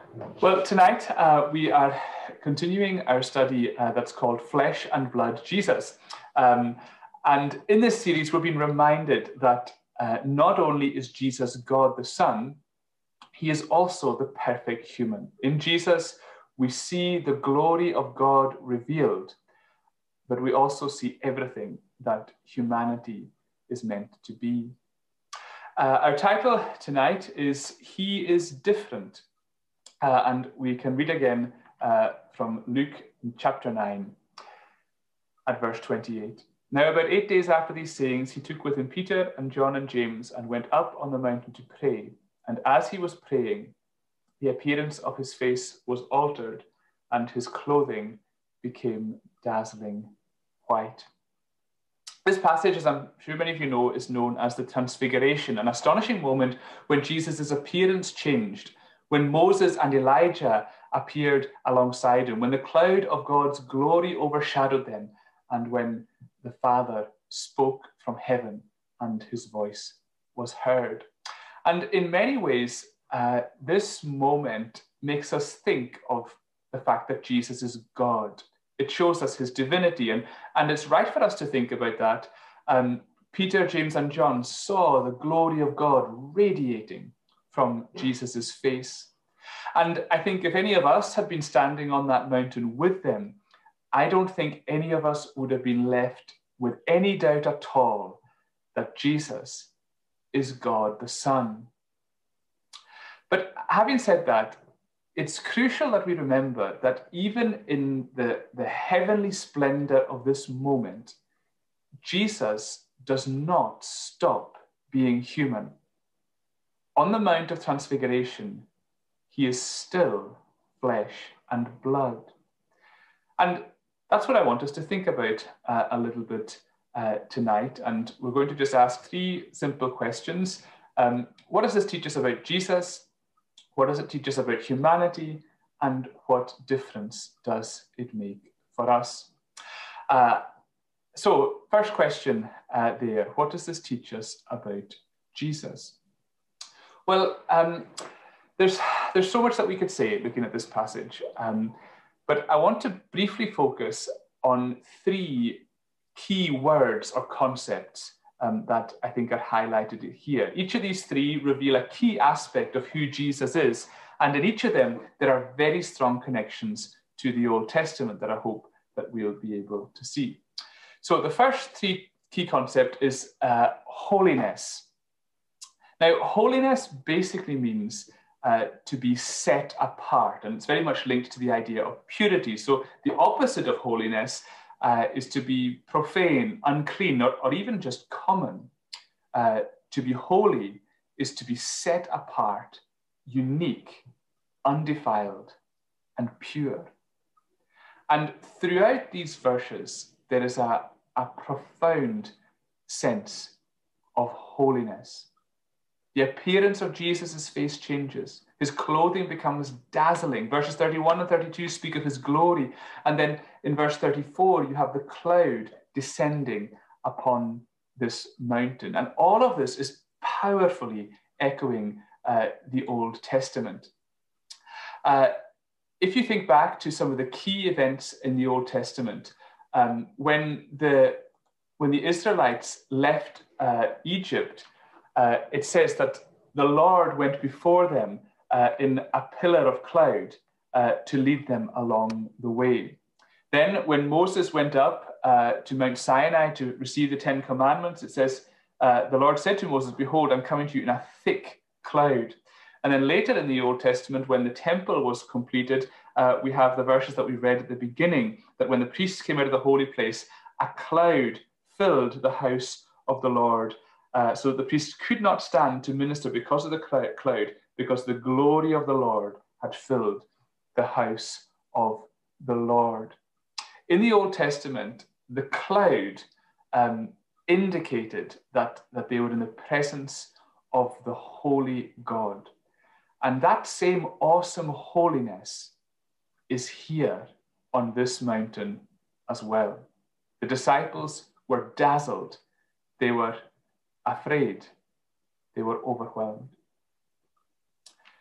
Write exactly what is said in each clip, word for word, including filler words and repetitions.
Well, tonight uh, we are continuing our study uh, that's called Flesh and Blood Jesus. Um, and in this series, we're being reminded that uh, not only is Jesus God the Son, he is also the perfect human. In Jesus, we see the glory of God revealed, but we also see everything that humanity is meant to be. Uh, our title tonight is He is Different. Uh, and we can read again uh, from Luke chapter nine at verse twenty-eight. Now about eight days after these sayings, he took with him Peter and John and James and went up on the mountain to pray. And as he was praying, the appearance of his face was altered and his clothing became dazzling white. This passage, as I'm sure many of you know, is known as the Transfiguration, an astonishing moment when Jesus' appearance changed, when Moses and Elijah appeared alongside him, when the cloud of God's glory overshadowed them, and when the Father spoke from heaven and his voice was heard. And in many ways, uh, this moment makes us think of the fact that Jesus is God. It shows us his divinity, and, and it's right for us to think about that. Um, Peter, James, and John saw the glory of God radiating from Jesus's face. And I think if any of us had been standing on that mountain with them, I don't think any of us would have been left with any doubt at all that Jesus is God the Son. But having said that, it's crucial that we remember that even in the, the heavenly splendor of this moment, Jesus does not stop being human. On the Mount of Transfiguration, he is still flesh and blood. And that's what I want us to think about uh, a little bit uh, tonight. And we're going to just ask three simple questions. Um, what does this teach us about Jesus? What does it teach us about humanity? And what difference does it make for us? Uh, so first question uh, there, what does this teach us about Jesus? Well, um, there's, there's so much that we could say looking at this passage, um, but I want to briefly focus on three key words or concepts Um, that I think are highlighted here. Each of these three reveal a key aspect of who Jesus is, and in each of them, there are very strong connections to the Old Testament that I hope that we'll be able to see. So the first three key concept is uh, holiness. Now, holiness basically means uh, to be set apart, and it's very much linked to the idea of purity. So the opposite of holiness Uh, is to be profane, unclean, or, or even just common. Uh, to be holy is to be set apart, unique, undefiled, and pure. And throughout these verses, there is a, a profound sense of holiness. The appearance of Jesus' face changes. His clothing becomes dazzling. Verses thirty-one and thirty-two speak of his glory. And then in verse thirty-four, you have the cloud descending upon this mountain. And all of this is powerfully echoing uh, the Old Testament. Uh, if you think back to some of the key events in the Old Testament, um, when, the, when the Israelites left uh, Egypt, uh, it says that the Lord went before them Uh, in a pillar of cloud uh, to lead them along the way. Then when Moses went up uh, to Mount Sinai to receive the Ten Commandments, it says, uh, the Lord said to Moses, behold, I'm coming to you in a thick cloud. And then later in the Old Testament, when the temple was completed, uh, we have the verses that we read at the beginning, that when the priests came out of the holy place, a cloud filled the house of the Lord. Uh, so the priests could not stand to minister because of the cloud, because the glory of the Lord had filled the house of the Lord. In the Old Testament, the cloud um, indicated that, that they were in the presence of the holy God. And that same awesome holiness is here on this mountain as well. The disciples were dazzled. They were afraid. They were overwhelmed.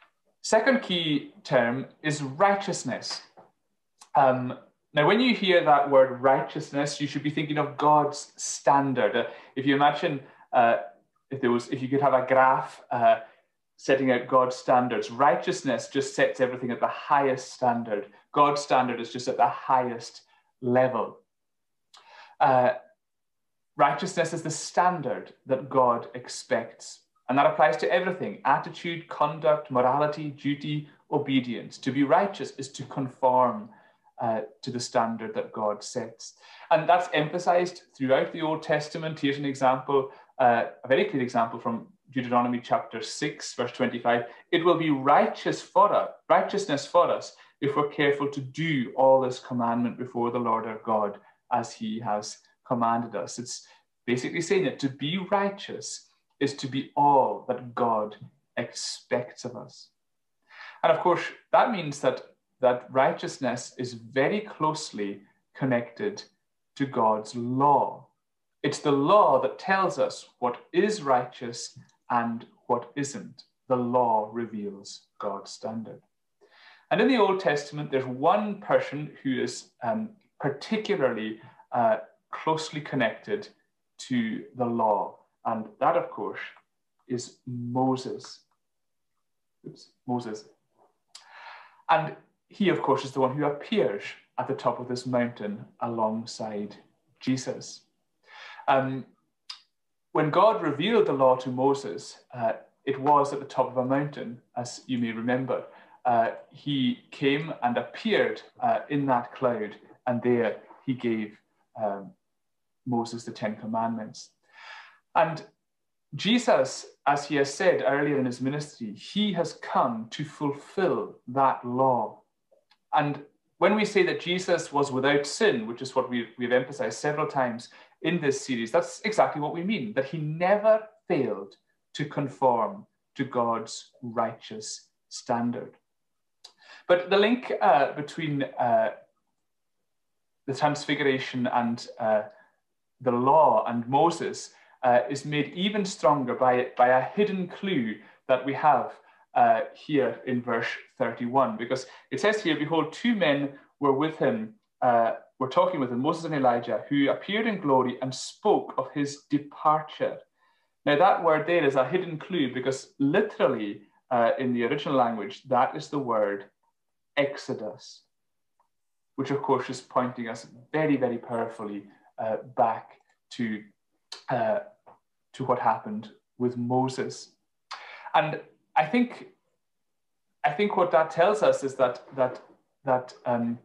Second key term is righteousness. Um, now, when you hear that word righteousness, you should be thinking of God's standard. Uh, if you imagine, uh, if there was, if you could have a graph uh, setting out God's standards, righteousness just sets everything at the highest standard. God's standard is just at the highest level. Uh, righteousness is the standard that God expects. And that applies to everything: attitude, conduct, morality, duty, obedience. To be righteous is to conform uh, to the standard that God sets. And that's emphasized throughout the Old Testament. Here's an example, uh, a very clear example from Deuteronomy chapter six, verse twenty-five. It will be righteous for us, righteousness for us if we're careful to do all this commandment before the Lord our God as he has commanded us. It's basically saying that to be righteous is to be all that God expects of us. And of course, that means that, that righteousness is very closely connected to God's law. It's the law that tells us what is righteous and what isn't. The law reveals God's standard. And in the Old Testament, there's one person who is um, particularly uh, closely connected to the law. And that, of course, is Moses. Oops, Moses. And he, of course, is the one who appears at the top of this mountain alongside Jesus. Um, when God revealed the law to Moses, uh, it was at the top of a mountain, as you may remember. Uh, he came and appeared uh, in that cloud, and there he gave um, Moses the Ten Commandments. And Jesus, as he has said earlier in his ministry, he has come to fulfill that law. And when we say that Jesus was without sin, which is what we, we've emphasized several times in this series, that's exactly what we mean, that he never failed to conform to God's righteous standard. But the link uh, between uh, the Transfiguration and uh, the law and Moses uh, is made even stronger by, by a hidden clue that we have uh, here in verse thirty-one, because it says here, behold, two men were with him, uh, were talking with him, Moses and Elijah, who appeared in glory and spoke of his departure. Now that word there is a hidden clue, because literally uh, in the original language, that is the word Exodus, which of course is pointing us very, very powerfully uh, back to, uh, to what happened with Moses. And I think, I think what that tells us is that, that, that, um,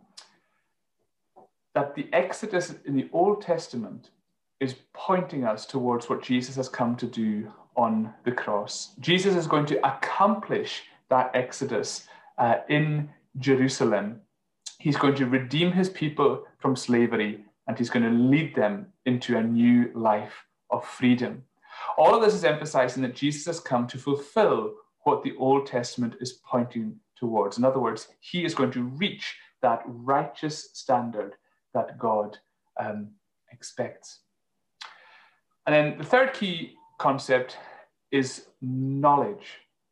that the Exodus in the Old Testament is pointing us towards what Jesus has come to do on the cross. Jesus is going to accomplish that Exodus uh, in Jerusalem. He's going to redeem his people from slavery, and he's going to lead them into a new life of freedom. All of this is emphasizing that Jesus has come to fulfill what the Old Testament is pointing towards. In other words, he is going to reach that righteous standard that God um, expects. And then the third key concept is knowledge.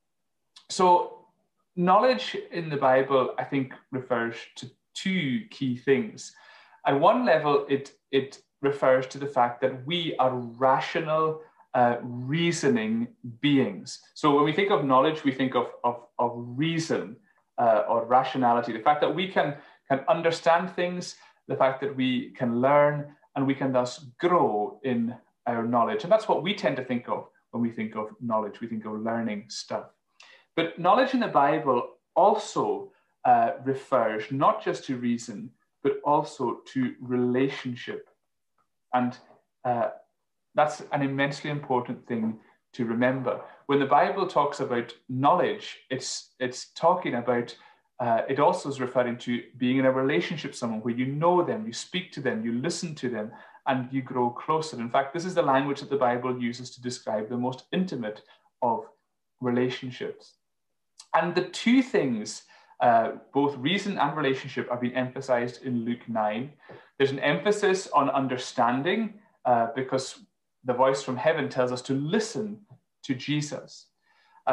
So knowledge in the Bible, I think, refers to two key things. At one level, it, it refers to the fact that we are rational, uh, reasoning beings. So when we think of knowledge, we think of, of, of reason uh, or rationality, the fact that we can, can understand things, the fact that we can learn, and we can thus grow in our knowledge. And that's what we tend to think of when we think of knowledge. We think of learning stuff. But knowledge in the Bible also uh, refers not just to reason, but also to relationship. And uh, that's an immensely important thing to remember. When the Bible talks about knowledge, it's, it's talking about, uh, it also is referring to being in a relationship with someone where you know them, you speak to them, you listen to them, and you grow closer. In fact, this is the language that the Bible uses to describe the most intimate of relationships. And the two things, uh, both reason and relationship, are being emphasized in Luke nine. There's an emphasis on understanding uh, because the voice from heaven tells us to listen to Jesus. Um,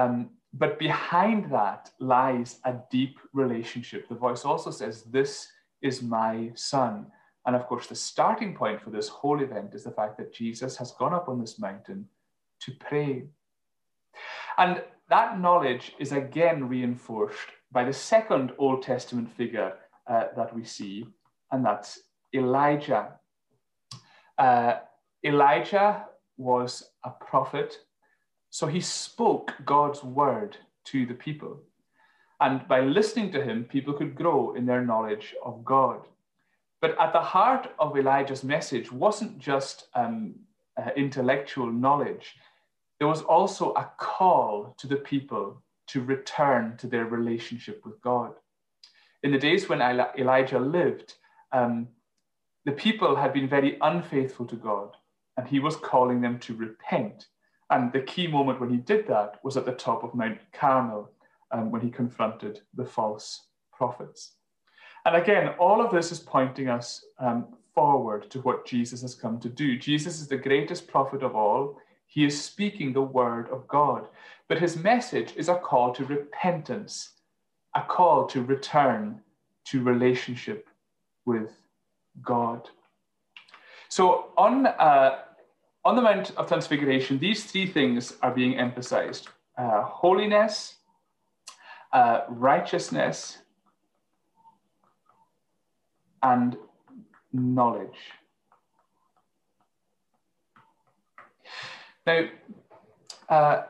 but behind that lies a deep relationship. The voice also says, "This is my son." And of course, the starting point for this whole event is the fact that Jesus has gone up on this mountain to pray. And that knowledge is again reinforced by the second Old Testament figure uh, that we see, and that's Elijah. Uh, Elijah was a prophet, so he spoke God's word to the people. And by listening to him, people could grow in their knowledge of God. But at the heart of Elijah's message wasn't just um, uh, intellectual knowledge. There was also a call to the people to return to their relationship with God. In the days when Elijah lived, um, the people had been very unfaithful to God, and he was calling them to repent. And the key moment when he did that was at the top of Mount Carmel, um, when he confronted the false prophets. And again, all of this is pointing us um, forward to what Jesus has come to do. Jesus is the greatest prophet of all. He is speaking the word of God. But his message is a call to repentance, a call to return to relationship with God. So on, uh, on the Mount of Transfiguration, these three things are being emphasized: uh, holiness, uh, righteousness, and knowledge. Now, uh,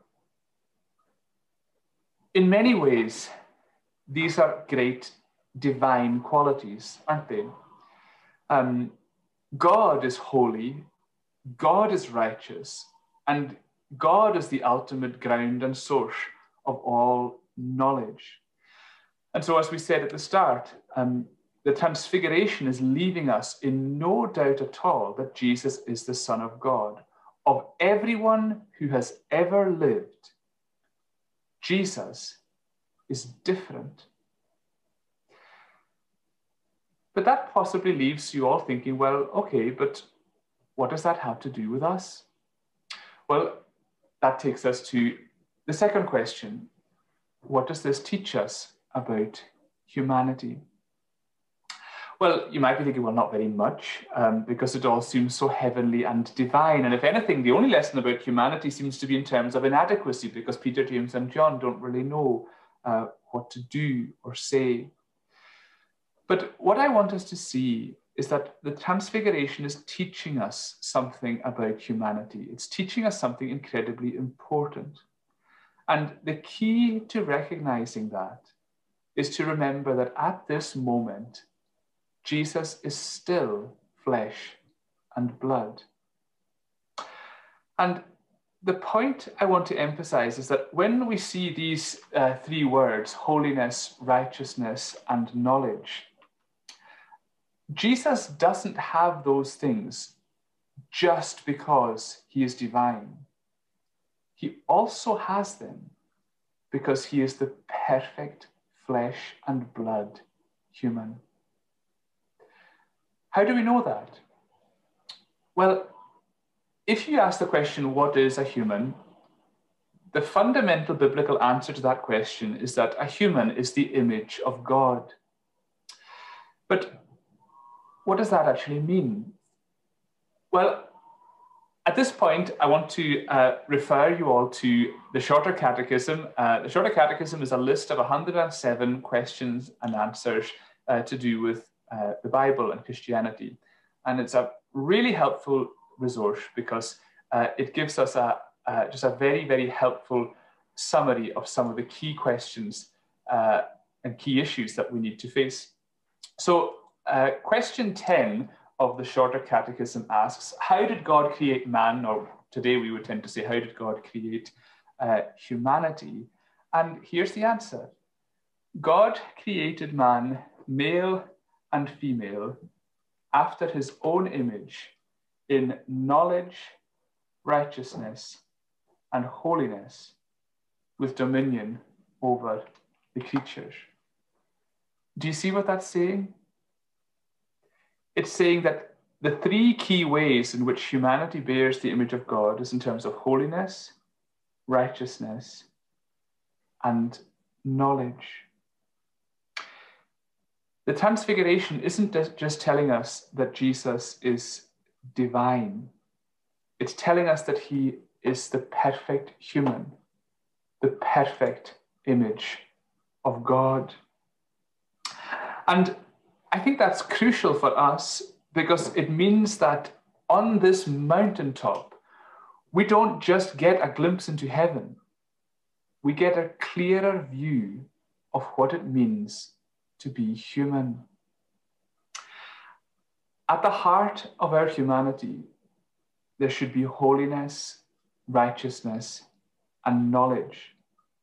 in many ways, these are great divine qualities, aren't they? Um, God is holy, God is righteous, and God is the ultimate ground and source of all knowledge. And so, as we said at the start, um, the Transfiguration is leaving us in no doubt at all that Jesus is the Son of God. Of everyone who has ever lived, Jesus is different. But that possibly leaves you all thinking, well, okay, but what does that have to do with us? Well, that takes us to the second question. What does this teach us about humanity? Well, you might be thinking, well, not very much, um, because it all seems so heavenly and divine. And if anything, the only lesson about humanity seems to be in terms of inadequacy, because Peter, James, and John don't really know uh, what to do or say. But what I want us to see is that the Transfiguration is teaching us something about humanity. It's teaching us something incredibly important. And the key to recognizing that is to remember that at this moment, Jesus is still flesh and blood. And the point I want to emphasize is that when we see these uh, three words, holiness, righteousness, and knowledge, Jesus doesn't have those things just because he is divine. He also has them because he is the perfect flesh and blood human. How do we know that? Well, if you ask the question, what is a human? The fundamental biblical answer to that question is that a human is the image of God. But what does that actually mean? Well, at this point, I want to uh, refer you all to the Shorter Catechism. Uh, the Shorter Catechism is a list of one hundred seven questions and answers uh, to do with uh, the Bible and Christianity. And it's a really helpful resource because uh, it gives us a, uh, just a very, very helpful summary of some of the key questions uh, and key issues that we need to face. So uh, question ten of the Shorter Catechism asks, how did God create man? Or today we would tend to say, how did God create uh, humanity? And here's the answer. God created man, male and female, after his own image, in knowledge, righteousness, and holiness, with dominion over the creatures. Do you see what that's saying? It's saying that the three key ways in which humanity bears the image of God is in terms of holiness, righteousness, and knowledge. The Transfiguration isn't just telling us that Jesus is divine. It's telling us that he is the perfect human, the perfect image of God. And I think that's crucial for us because it means that on this mountaintop, we don't just get a glimpse into heaven. We get a clearer view of what it means to be human. At the heart of our humanity, there should be holiness, righteousness, and knowledge.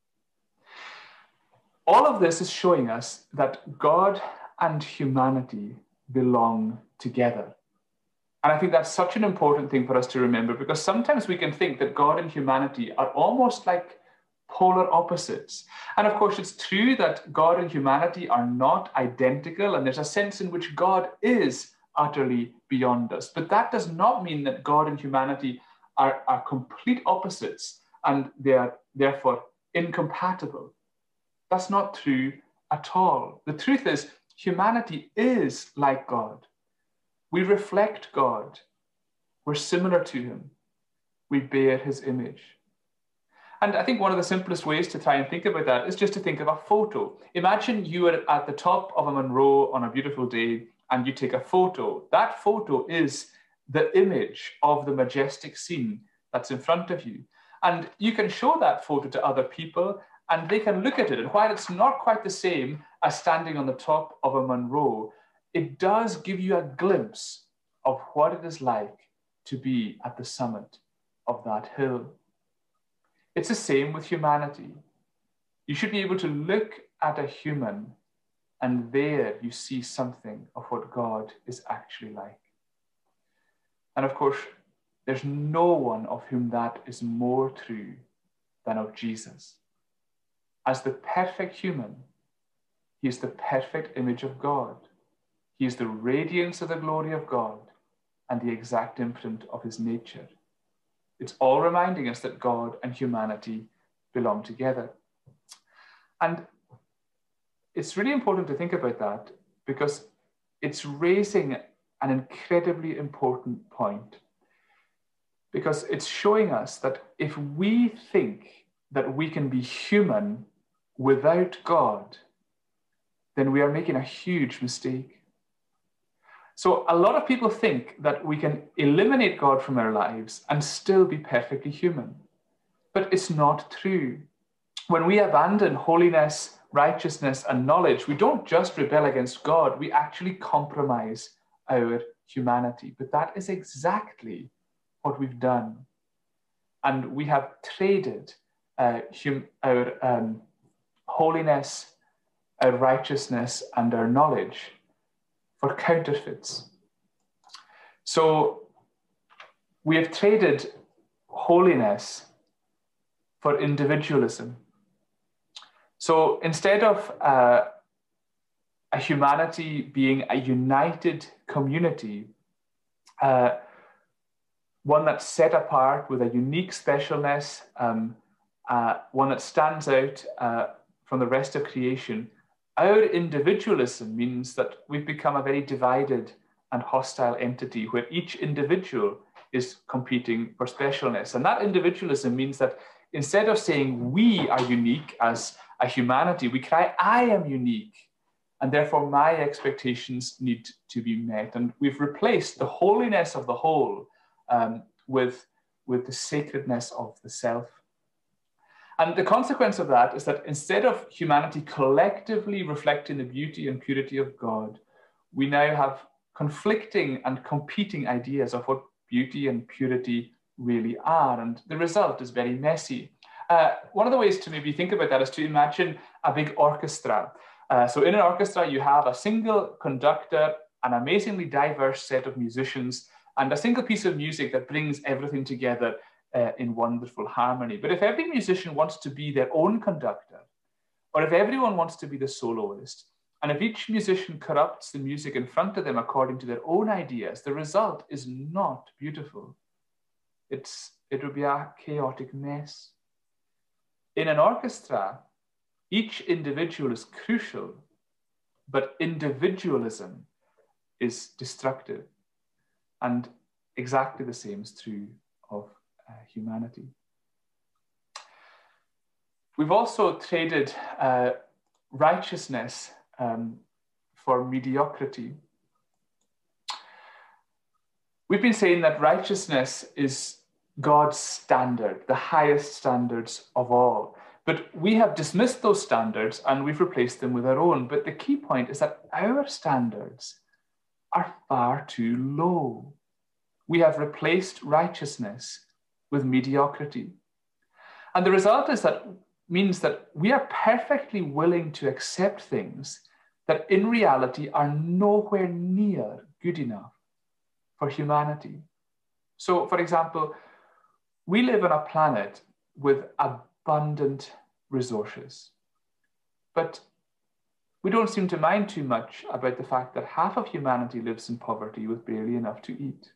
All of this is showing us that God and humanity belong together. And I think that's such an important thing for us to remember, because sometimes we can think that God and humanity are almost like polar opposites. And of course, it's true that God and humanity are not identical, and there's a sense in which God is utterly beyond us. But that does not mean that God and humanity are, are complete opposites and they are therefore incompatible. That's not true at all. The truth is, humanity is like God. We reflect God. We're similar to him. We bear his image. And I think one of the simplest ways to try and think about that is just to think of a photo. Imagine you are at the top of a Munro on a beautiful day and you take a photo. That photo is the image of the majestic scene that's in front of you. And you can show that photo to other people and they can look at it. And while it's not quite the same as standing on the top of a Munro, it does give you a glimpse of what it is like to be at the summit of that hill. It's the same with humanity. You should be able to look at a human and there you see something of what God is actually like. And of course, there's no one of whom that is more true than of Jesus. As the perfect human, he is the perfect image of God. He is the radiance of the glory of God and the exact imprint of his nature. It's all reminding us that God and humanity belong together. And it's really important to think about that because it's raising an incredibly important point. Because it's showing us that if we think that we can be human without God, then we are making a huge mistake. So a lot of people think that we can eliminate God from our lives and still be perfectly human. But it's not true. When we abandon holiness, righteousness, and knowledge, we don't just rebel against God, we actually compromise our humanity. But that is exactly what we've done. And we have traded uh, hum our um, holiness, our righteousness, and our knowledge for counterfeits. So we have traded holiness for individualism. So instead of uh, a humanity being a united community, uh, one that's set apart with a unique specialness, um, uh, one that stands out uh, from the rest of creation, our individualism means that we've become a very divided and hostile entity where each individual is competing for specialness. And that individualism means that instead of saying we are unique as a humanity, we cry, I am unique. And therefore my expectations need to be met. And we've replaced the holiness of the whole um, with, with the sacredness of the self. And the consequence of that is that instead of humanity collectively reflecting the beauty and purity of God, we now have conflicting and competing ideas of what beauty and purity really are. And the result is very messy. Uh, one of the ways to maybe think about that is to imagine a big orchestra. Uh, so in an orchestra, you have a single conductor, an amazingly diverse set of musicians, and a single piece of music that brings everything together Uh, in wonderful harmony. But if every musician wants to be their own conductor, or if everyone wants to be the soloist, and if each musician corrupts the music in front of them according to their own ideas, the result is not beautiful. It's, it would be a chaotic mess. In an orchestra, Each individual is crucial, but individualism is destructive. And exactly the same is true of uh, humanity. We've also traded uh, righteousness um, for mediocrity. We've been saying that righteousness is God's standard, the highest standards of all. But we have dismissed those standards and we've replaced them with our own. But the key point is that our standards are far too low. We have replaced righteousness with mediocrity. And the result is that means that we are perfectly willing to accept things that in reality are nowhere near good enough for humanity. So, for example, we live on a planet with abundant resources, but we don't seem to mind too much about the fact that half of humanity lives in poverty with barely enough to eat.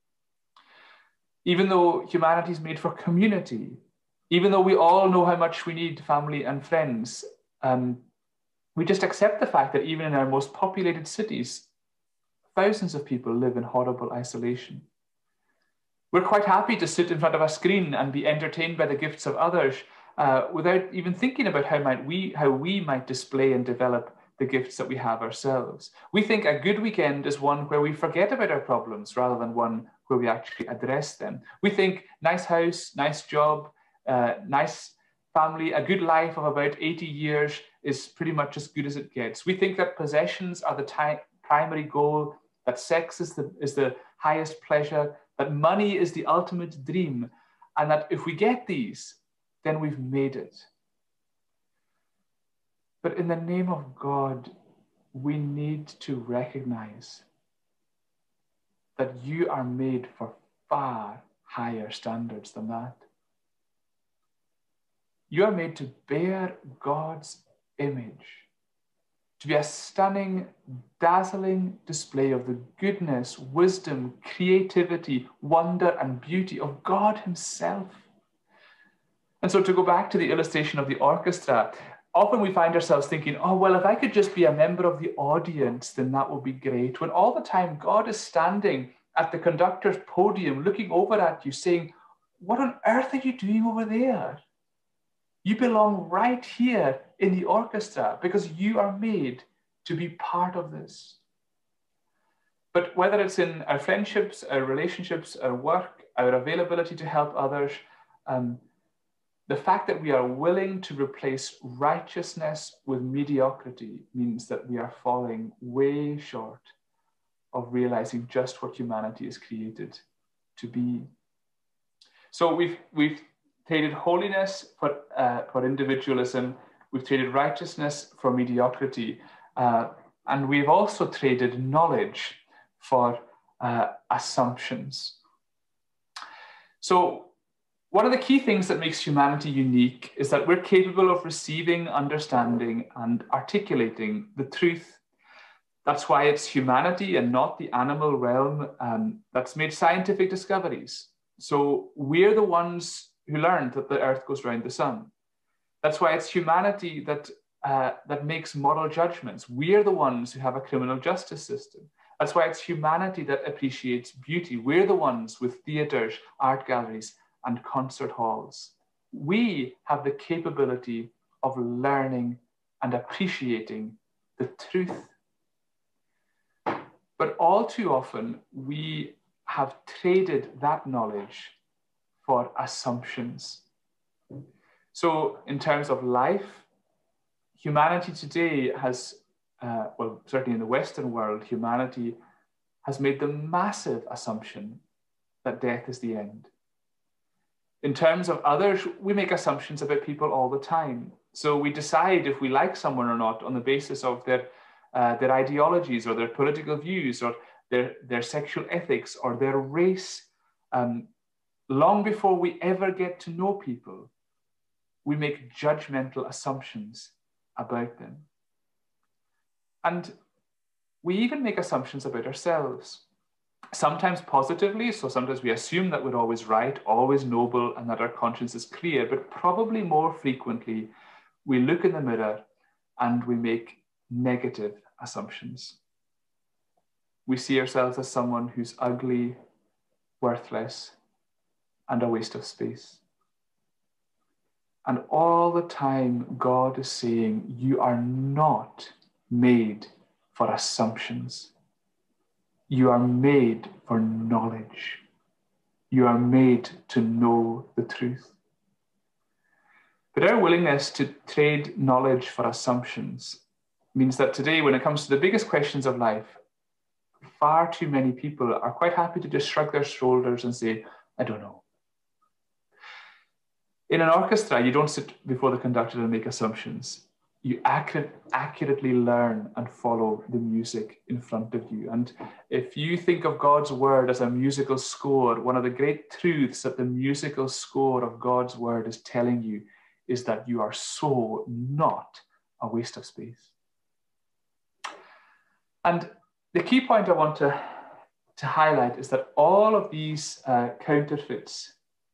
Even though humanity is made for community, even though we all know how much we need family and friends, um, we just accept the fact that even in our most populated cities, thousands of people live in horrible isolation. We're quite happy to sit in front of a screen and be entertained by the gifts of others uh, without even thinking about how, might we, how we might display and develop the gifts that we have ourselves. We think a good weekend is one where we forget about our problems rather than one where we actually address them. We think nice house, nice job, uh, nice family, a good life of about eighty years is pretty much as good as it gets. We think that possessions are the primary goal, that sex is the, is the highest pleasure, that money is the ultimate dream, and that if we get these, then we've made it. But in the name of God, we need to recognize that you are made for far higher standards than that. You are made to bear God's image, to be a stunning, dazzling display of the goodness, wisdom, creativity, wonder, and beauty of God himself. And so to go back to the illustration of the orchestra, often we find ourselves thinking, oh, well, if I could just be a member of the audience, then that would be great. When all the time God is standing at the conductor's podium, looking over at you, saying, what on earth are you doing over there? You belong right here in the orchestra because you are made to be part of this. But whether it's in our friendships, our relationships, our work, our availability to help others, um, the fact that we are willing to replace righteousness with mediocrity means that we are falling way short of realizing just what humanity is created to be. So we've, we've traded holiness for, uh, for individualism, we've traded righteousness for mediocrity, uh, and we've also traded knowledge for uh, assumptions. So one of the key things that makes humanity unique is that we're capable of receiving, understanding, and articulating the truth. That's why it's humanity and not the animal realm um, that's made scientific discoveries. So we're the ones who learned that the earth goes around the sun. That's why it's humanity that, uh, that makes moral judgments. We're the ones who have a criminal justice system. That's why it's humanity that appreciates beauty. We're the ones with theaters, art galleries, and concert halls. We have the capability of learning and appreciating the truth. But all too often, we have traded that knowledge for assumptions. So in terms of life, humanity today has, uh, well, certainly in the Western world, humanity has made the massive assumption that death is the end. In terms of others, we make assumptions about people all the time. So we decide if we like someone or not on the basis of their, uh, their ideologies or their political views or their, their sexual ethics or their race. Um, long before we ever get to know people, we make judgmental assumptions about them. And we even make assumptions about ourselves. Sometimes positively, so sometimes we assume that we're always right, always noble, and that our conscience is clear, but probably more frequently, we look in the mirror and we make negative assumptions. We see ourselves as someone who's ugly, worthless, and a waste of space. And all the time, God is saying, you are not made for assumptions. You are made for knowledge. You are made to know the truth. But our willingness to trade knowledge for assumptions means that today, when it comes to the biggest questions of life, far too many people are quite happy to just shrug their shoulders and say, I don't know. In an orchestra, you don't sit before the conductor and make assumptions. You accurate, accurately learn and follow the music in front of you. And if you think of God's word as a musical score, one of the great truths that the musical score of God's word is telling you is that you are so not a waste of space. And the key point I want to, to highlight is that all of these uh, counterfeits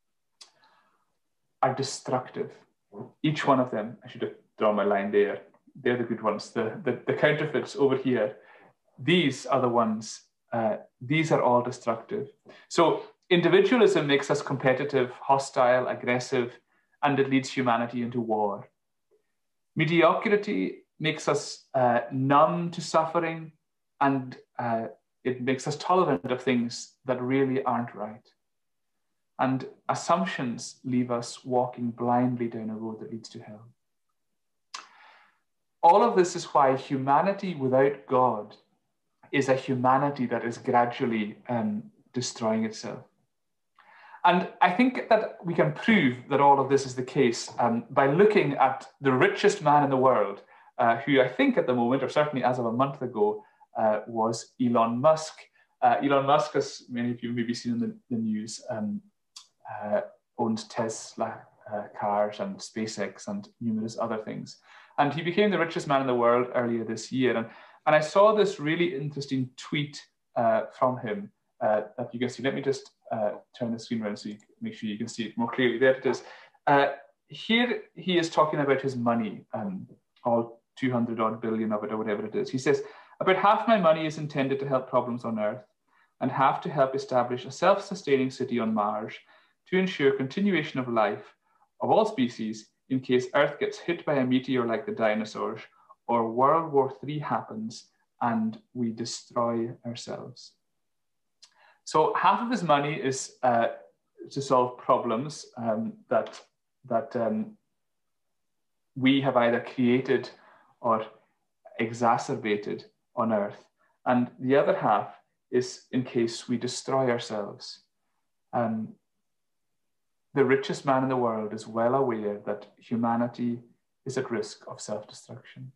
are destructive. Each one of them, I should have drawn my line there. They're the good ones. The, the, the counterfeits over here, these are the ones, uh, these are all destructive. So individualism makes us competitive, hostile, aggressive, and it leads humanity into war. Mediocrity makes us uh, numb to suffering, and uh, it makes us tolerant of things that really aren't right. And assumptions leave us walking blindly down a road that leads to hell. All of this is why humanity without God is a humanity that is gradually um, destroying itself. And I think that we can prove that all of this is the case um, by looking at the richest man in the world, uh, who I think at the moment, or certainly as of a month ago, uh, was Elon Musk. Uh, Elon Musk, as many of you may be seen in the, the news, um, uh, owns Tesla uh, cars and SpaceX and numerous other things. And he became the richest man in the world earlier this year. And, and I saw this really interesting tweet uh, from him uh, that you can see. Let me just uh, turn the screen around so you make sure you can see it more clearly. There it is. Uh, here he is talking about his money, um, all two hundred odd billion of it or whatever it is. He says, about half my money is intended to help problems on Earth and half to help establish a self-sustaining city on Mars to ensure continuation of life of all species in case Earth gets hit by a meteor like the dinosaurs or World War Three happens and we destroy ourselves. So half of his money is uh, to solve problems um, that, that um, we have either created or exacerbated on Earth. And the other half is in case we destroy ourselves. Um, the richest man in the world is well aware that humanity is at risk of self-destruction.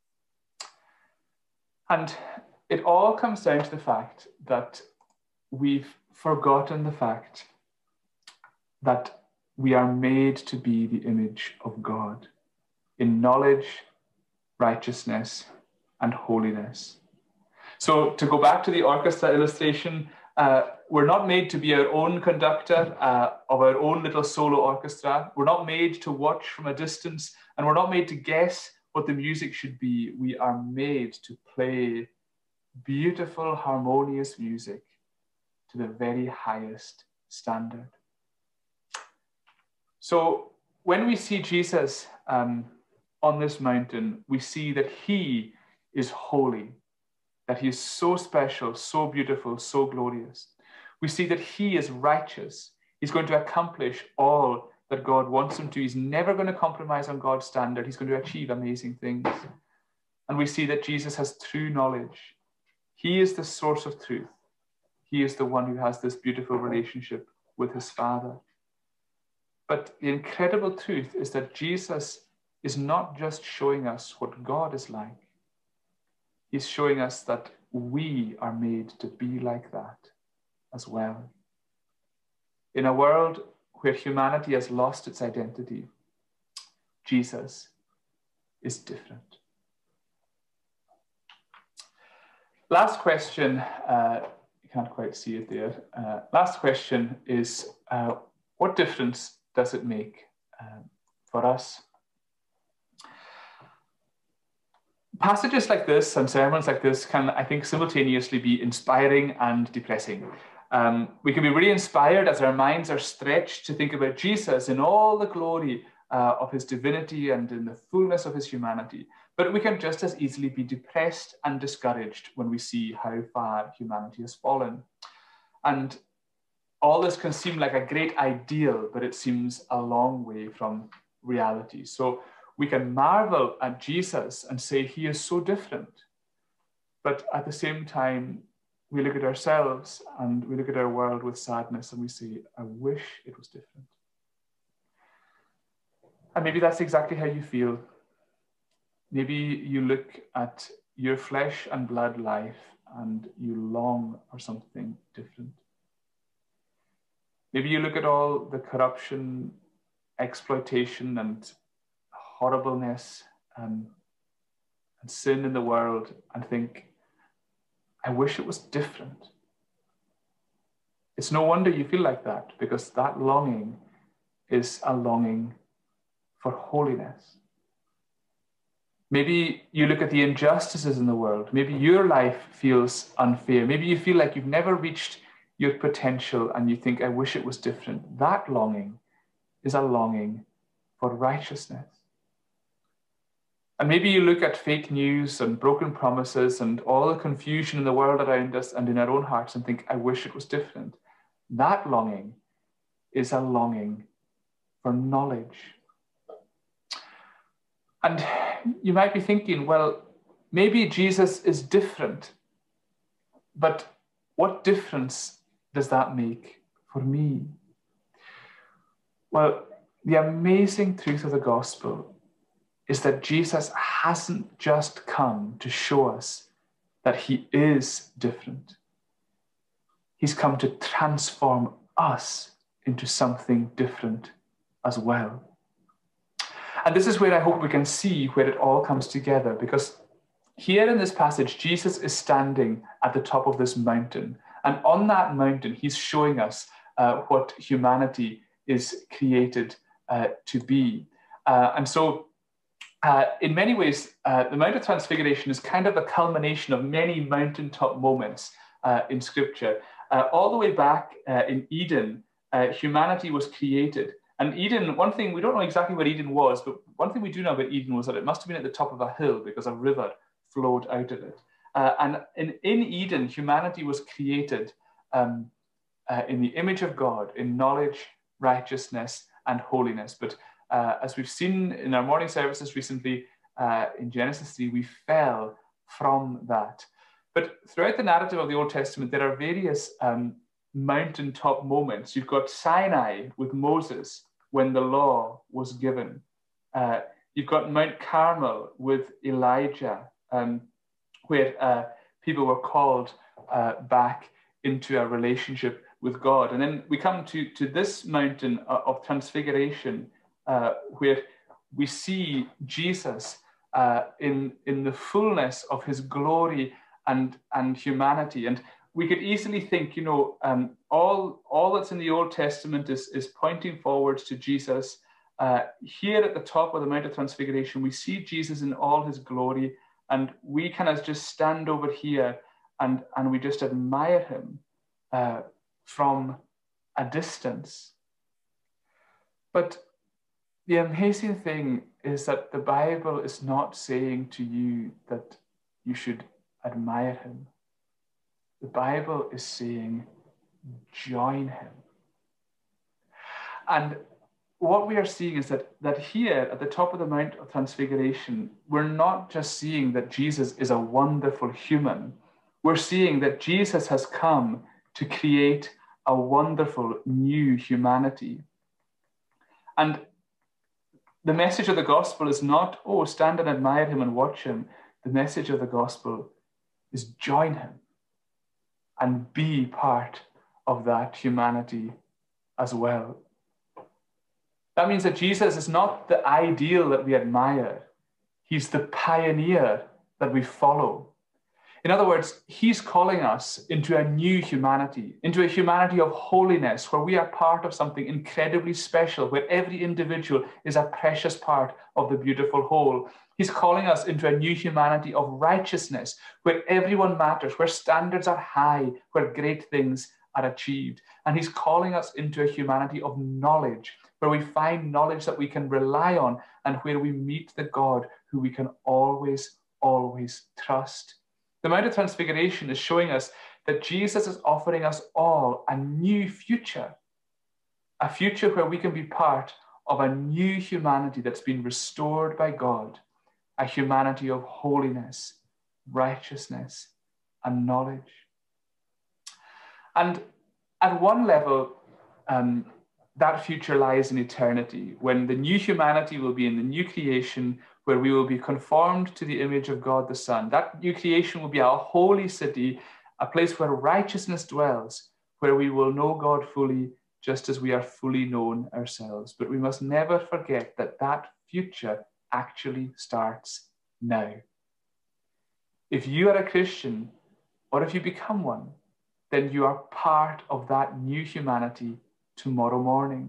And it all comes down to the fact that we've forgotten the fact that we are made to be the image of God in knowledge, righteousness, and holiness. So to go back to the orchestra illustration, uh, we're not made to be our own conductor uh, of our own little solo orchestra. We're not made to watch from a distance, and we're not made to guess what the music should be. We are made to play beautiful, harmonious music to the very highest standard. So when we see Jesus um, on this mountain, we see that he is holy, that he is so special, so beautiful, so glorious. We see that he is righteous. He's going to accomplish all that God wants him to. He's never going to compromise on God's standard. He's going to achieve amazing things. And we see that Jesus has true knowledge. He is the source of truth. He is the one who has this beautiful relationship with his Father. But the incredible truth is that Jesus is not just showing us what God is like. He's showing us that we are made to be like that as well. In a world where humanity has lost its identity, Jesus is different. Last question, uh, you can't quite see it there. Uh, last question is, uh, what difference does it make uh, for us? passages like this and sermons like this can, I think, simultaneously be inspiring and depressing. Um, we can be really inspired as our minds are stretched to think about Jesus in all the glory uh, of his divinity and in the fullness of his humanity. But we can just as easily be depressed and discouraged when we see how far humanity has fallen. And all this can seem like a great ideal, but it seems a long way from reality. So we can marvel at Jesus and say he is so different. But at the same time, we look at ourselves and we look at our world with sadness and we say, I wish it was different. And maybe that's exactly how you feel. Maybe you look at your flesh and blood life and you long for something different. Maybe you look at all the corruption, exploitation, and horribleness and, and sin in the world and think, I wish it was different. It's no wonder you feel like that, because that longing is a longing for holiness. Maybe you look at the injustices in the world. Maybe your life feels unfair. Maybe you feel like you've never reached your potential and you think, I wish it was different. That longing is a longing for righteousness. And maybe you look at fake news and broken promises and all the confusion in the world around us and in our own hearts and think, I wish it was different. That longing is a longing for knowledge. And you might be thinking, well, maybe Jesus is different, but what difference does that make for me? Well, the amazing truth of the gospel is that Jesus hasn't just come to show us that he is different. He's come to transform us into something different as well. And this is where I hope we can see where it all comes together, because here in this passage, Jesus is standing at the top of this mountain. And on that mountain, he's showing us uh, what humanity is created uh, to be. Uh, and so uh, in many ways, uh, the Mount of Transfiguration is kind of a culmination of many mountaintop moments uh, in Scripture. Uh, all the way back uh, in Eden, uh, humanity was created. And Eden, one thing, we don't know exactly where Eden was, but one thing we do know about Eden was that it must have been at the top of a hill because a river flowed out of it. Uh, and in, in Eden, humanity was created um, uh, in the image of God, in knowledge, righteousness, and holiness. But uh, as we've seen in our morning services recently, uh, in Genesis three, we fell from that. But throughout the narrative of the Old Testament, there are various um, mountaintop moments. You've got Sinai with Moses when the law was given. Uh, you've got Mount Carmel with Elijah, um, where uh, people were called uh, back into a relationship with God. And then we come to, to this mountain of transfiguration, uh, where we see Jesus uh, in, in the fullness of his glory and, and humanity. And we could easily think, you know, um, all, all that's in the Old Testament is, is pointing forwards to Jesus. Uh, here at the top of the Mount of Transfiguration, we see Jesus in all his glory, and we kind of just stand over here and, and we just admire him uh, from a distance. But the amazing thing is that the Bible is not saying to you that you should admire him. The Bible is saying, join him. And what we are seeing is that, that here at the top of the Mount of Transfiguration, we're not just seeing that Jesus is a wonderful human. We're seeing that Jesus has come to create a wonderful new humanity. And the message of the gospel is not, oh, stand and admire him and watch him. The message of the gospel is join him and be part of that humanity as well. That means that Jesus is not the ideal that we admire. He's the pioneer that we follow. In other words, he's calling us into a new humanity, into a humanity of holiness, where we are part of something incredibly special, where every individual is a precious part of the beautiful whole. He's calling us into a new humanity of righteousness, where everyone matters, where standards are high, where great things are achieved. And he's calling us into a humanity of knowledge, where we find knowledge that we can rely on and where we meet the God who we can always, always trust. The Mount of Transfiguration is showing us that Jesus is offering us all a new future, a future where we can be part of a new humanity that's been restored by God, a humanity of holiness, righteousness, and knowledge. And at one level, um, that future lies in eternity, when the new humanity will be in the new creation, where we will be conformed to the image of God the Son. That new creation will be our holy city, a place where righteousness dwells, where we will know God fully, just as we are fully known ourselves. But we must never forget that that future actually starts now. If you are a Christian, or if you become one, then you are part of that new humanity tomorrow morning.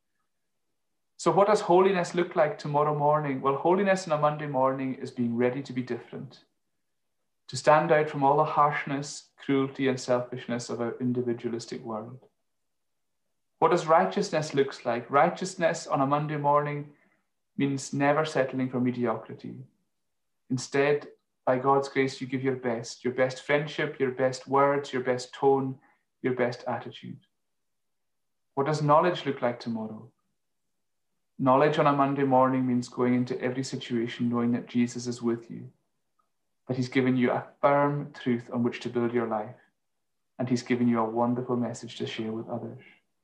So what does holiness look like tomorrow morning? Well, holiness on a Monday morning is being ready to be different, to stand out from all the harshness, cruelty, and selfishness of our individualistic world. What does righteousness look like? Righteousness on a Monday morning means never settling for mediocrity. Instead, by God's grace, you give your best, your best friendship, your best words, your best tone, your best attitude. What does knowledge look like tomorrow? Knowledge on a Monday morning means going into every situation knowing that Jesus is with you, that he's given you a firm truth on which to build your life, and he's given you a wonderful message to share with others.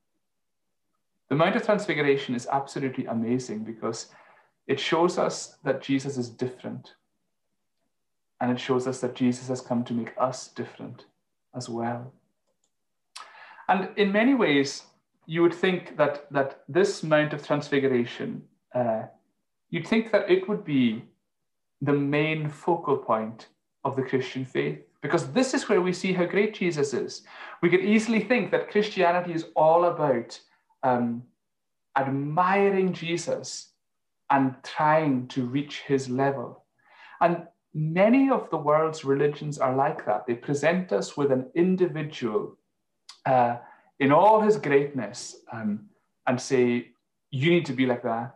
The Mount of Transfiguration is absolutely amazing because it shows us that Jesus is different, and it shows us that Jesus has come to make us different as well. And in many ways, you would think that, that this Mount of Transfiguration, uh, you'd think that it would be the main focal point of the Christian faith, because this is where we see how great Jesus is. We could easily think that Christianity is all about um, admiring Jesus and trying to reach his level. And many of the world's religions are like that. They present us with an individual uh, in all his greatness um, and say, you need to be like that.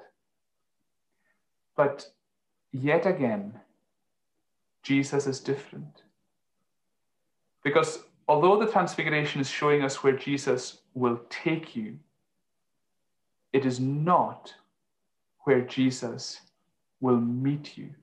But yet again, Jesus is different. Because although the Transfiguration is showing us where Jesus will take you, it is not where Jesus will meet you.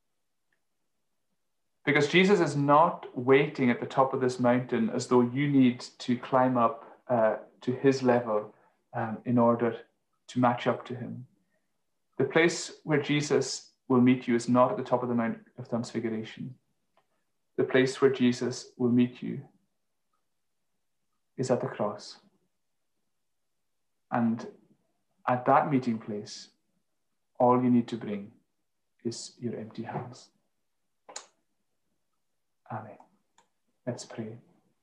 Because Jesus is not waiting at the top of this mountain as though you need to climb up uh, to his level um, in order to match up to him. The place where Jesus will meet you is not at the top of the Mount of Transfiguration. The place where Jesus will meet you is at the cross. And at that meeting place, all you need to bring is your empty hands. Amen. Let's pray.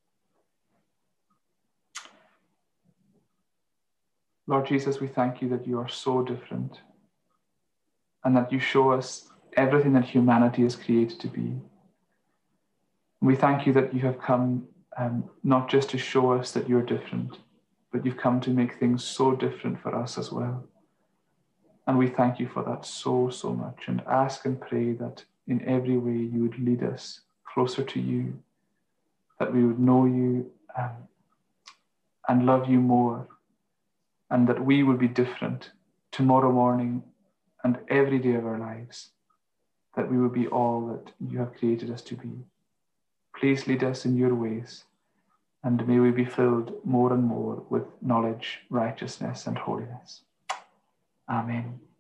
Lord Jesus, we thank you that you are so different and that you show us everything that humanity is created to be. We thank you that you have come um, not just to show us that you're different, but you've come to make things so different for us as well. And we thank you for that so, so much, and ask and pray that in every way you would lead us closer to you, that we would know you um, and love you more, and that we will be different tomorrow morning and every day of our lives, that we will be all that you have created us to be. Please lead us in your ways, and may we be filled more and more with knowledge, righteousness, and holiness. Amen.